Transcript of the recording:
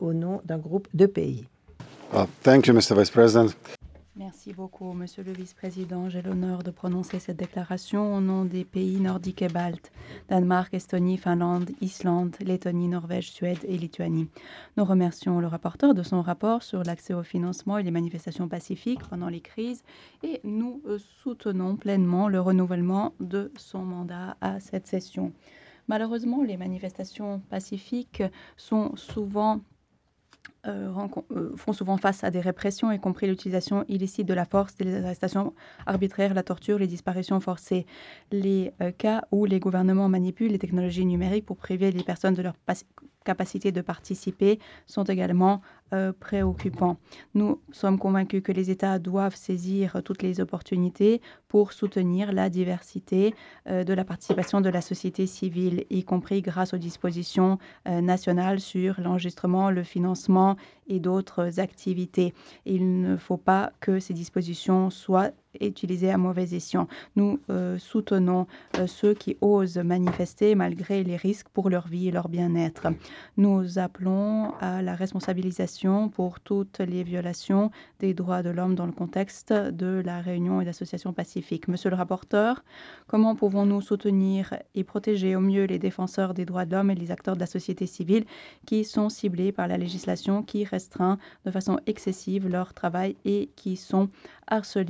au nom d'un groupe de pays. Thank you, Mr. Vice President. Merci beaucoup, Monsieur le Vice-président. J'ai l'honneur de prononcer cette déclaration au nom des pays nordiques et baltes, Danemark, Estonie, Finlande, Islande, Lettonie, Norvège, Suède et Lituanie. Nous remercions le rapporteur de son rapport sur l'accès au financement et les manifestations pacifiques pendant les crises et nous soutenons pleinement le renouvellement de son mandat à cette session. Malheureusement, les manifestations pacifiques font souvent face à des répressions, y compris l'utilisation illicite de la force, des arrestations arbitraires, la torture, les disparitions forcées. Les cas où les gouvernements manipulent les technologies numériques pour priver les personnes de leur capacité de participer sont également préoccupants. Nous sommes convaincus que les États doivent saisir toutes les opportunités pour soutenir la diversité de la participation de la société civile, y compris grâce aux dispositions nationales sur l'enregistrement, le financement et d'autres activités. Il ne faut pas que ces dispositions soient utilisées à mauvais escient. Nous soutenons ceux qui osent manifester malgré les risques pour leur vie et leur bien-être. Nous appelons à la responsabilisation pour toutes les violations des droits de l'homme dans le contexte de la réunion et d'association pacifique. Monsieur le rapporteur, comment pouvons-nous soutenir et protéger au mieux les défenseurs des droits de l'homme et les acteurs de la société civile qui sont ciblés par la législation qui restreint de façon excessive leur travail et qui sont harcelés